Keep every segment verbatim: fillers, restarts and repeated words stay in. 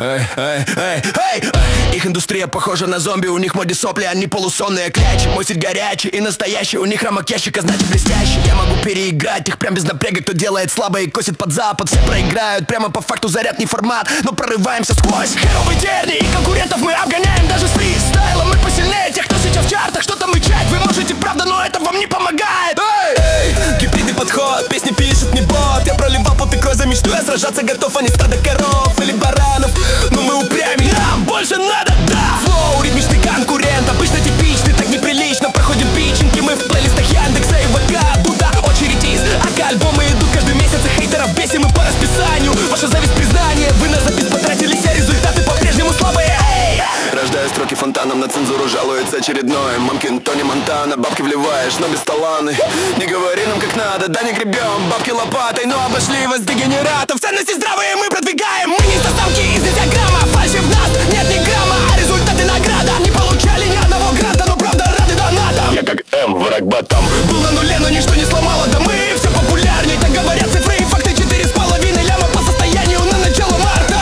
эй, эй, эй, эй, эй. Их индустрия похожа на зомби, у них в моде сопли, они полусонные клячи. Мой стиль горячий и настоящий, у них рамок ящика, значит блестящий. Я могу переиграть их прям без напряга, кто делает слабо и косит под запад. Все проиграют, прямо по факту заряд не формат, но прорываемся сквозь херовый дерни. И конкурентов мы обгоняем даже с фристайлом. Мы посильнее тех, кто сейчас в чартах, что-то мычать вы можете, правда, но это вам не помогает. Эй, эй, гибридный подход, песни пишет не бот. Я проливал пот и кровь за мечту, я сражаться готов, а не стадо коров или баранов. Но мы упрямее, нам больше надо, да. Флоу, ритмичный конкурент, обычно типичный, так неприлично. Проходим питчинги, мы в плейлистах Яндекса и ВК. Туда очередь из АК, альбомы идут каждый месяц, и хейтеров бесим мы по расписанию. Ваша зависть признание, вы на запись потратились, а результаты по-прежнему слабые. Эй! Рождаю строки фонтаном, на цензуру жалуется очередной Мамкин Тони Монтана, бабки вливаешь, но без таланы. Не говори нам как надо, да не гребем бабки лопатой, но обошли вас дегенератов. Ценности здравые мы продвигаем, мы не составки из десятиграмма. Фальши в нас нет ни грамма, а результаты награда. Не получали ни одного гранта, но правда рады донатам. Я как М, враг ботам. Был на нуле, но ничто не сломало, да мы все популярней. Так говорят цифры и факты, четыре с половиной ляма по состоянию на начало марта.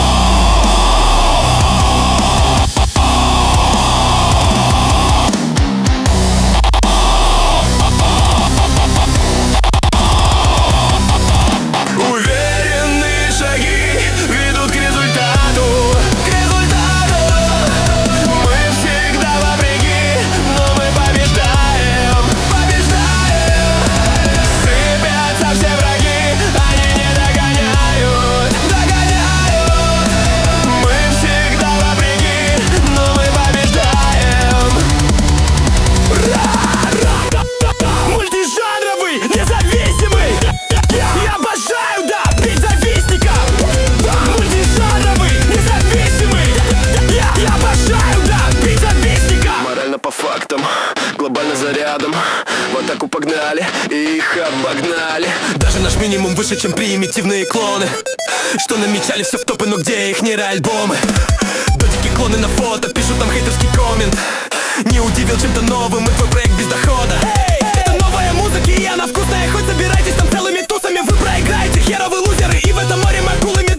Уверенные шаги ведут к результату, к результату. Мы всегда вопреки, но мы побеждаем, побеждаем. Сыпятся все враги, они не догоняют, догоняют. Мы всегда вопреки, но мы побеждаем. Мультижанровый, независимый. Я обожаю, да, бить завистников. Мультижанровый, независимый. Я, я обожаю, да, бить завистников. Морально по фактам, глобально зарядом. В атаку погнали и их обогнали. Даже наш минимум выше, чем примитивные клоны, что намечали все в топы, но где их нейроальбомы? Додики клоны на фото, пишут там хейтерский коммент. Не удивил чем-то новым, и твой проект без дохода. Это новая музыка, и она вкусная. Хоть собирайтесь там целыми тусами, вы проиграете, херовые лузеры. И в этом море мы акулами